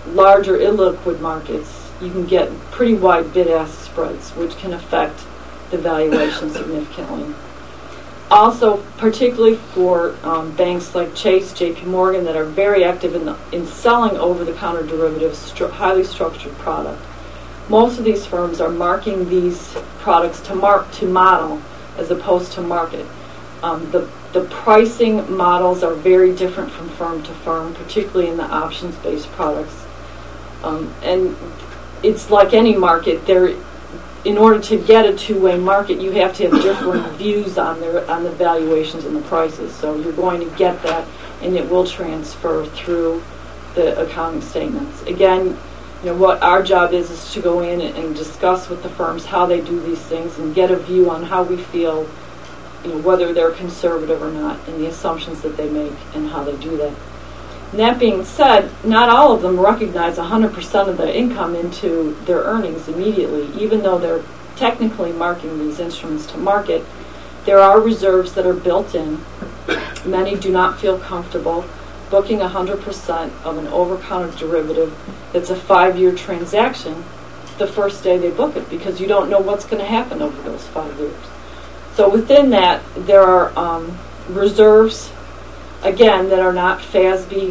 larger illiquid markets, you can get pretty wide bid-ask spreads, which can affect the valuation significantly. Also, particularly for banks like Chase, J.P. Morgan, that are very active in selling over-the-counter derivatives, highly structured product. Most of these firms are marking these products to model as opposed to market. The pricing models are very different from firm to firm, particularly in the options-based products. And it's like any market. In order to get a two-way market, you have to have different views on the valuations and the prices. So you're going to get that, and it will transfer through the accounting statements. Again, what our job is to go in and discuss with the firms how they do these things and get a view on how we feel, whether they're conservative or not, and the assumptions that they make and how they do that. And that being said, not all of them recognize 100% of the income into their earnings immediately. Even though they're technically marking these instruments to market, there are reserves that are built in. Many do not feel comfortable booking 100% of an over-counter derivative that's a 5-year transaction the first day they book it, because you don't know what's going to happen over those 5 years. So within that, there are reserves, again, that are not FASB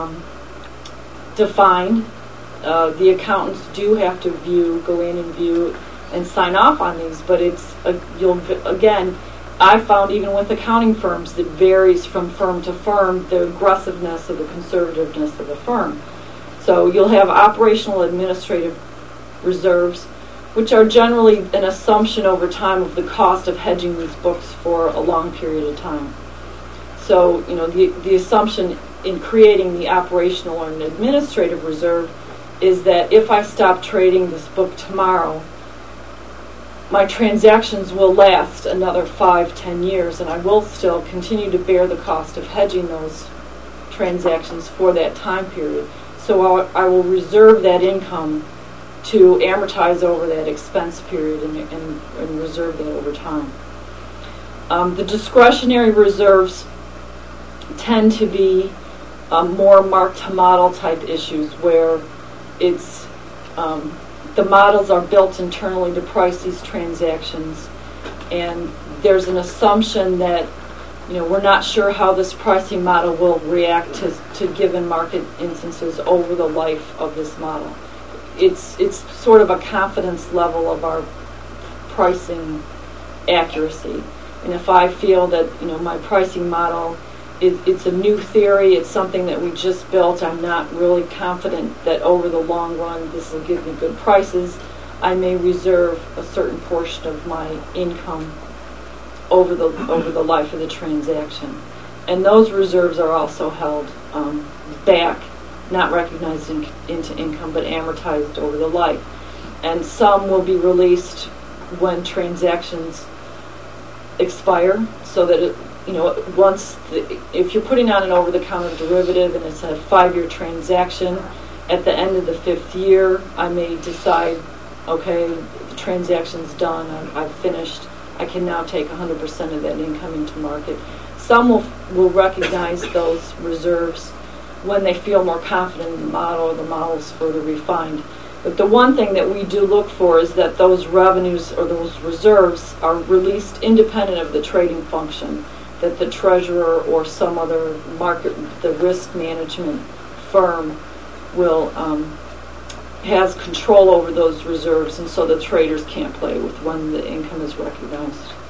defined. The accountants do have to go in and view and sign off on these, but I found even with accounting firms that varies from firm to firm, the aggressiveness or the conservativeness of the firm. So you'll have operational administrative reserves, which are generally an assumption over time of the cost of hedging these books for a long period of time. So, the assumption in creating the operational or an administrative reserve is that if I stop trading this book tomorrow, my transactions will last another 5-10 years, and I will still continue to bear the cost of hedging those transactions for that time period. So I will reserve that income to amortize over that expense period and reserve that over time. The discretionary reserves tend to be more mark-to-model type issues where it's the models are built internally to price these transactions, and there's an assumption that we're not sure how this pricing model will react to given market instances over the life of this model. It's sort of a confidence level of our pricing accuracy. And if I feel that my pricing model it's a new theory, it's something that we just built, I'm not really confident that over the long run this will give me good prices, I may reserve a certain portion of my income over the life of the transaction. And those reserves are also held back, not recognized into income, but amortized over the life. And some will be released when transactions expire, so that if you're putting on an over-the-counter derivative and it's a 5-year transaction, at the end of the 5th year, I may decide, okay, the transaction's done, I've finished, I can now take 100% of that income into market. Some will recognize those reserves when they feel more confident in the model or the model is further refined. But the one thing that we do look for is that those revenues or those reserves are released independent of the trading function, that the treasurer or some other the risk management firm will has control over those reserves, and so the traders can't play with when the income is recognized.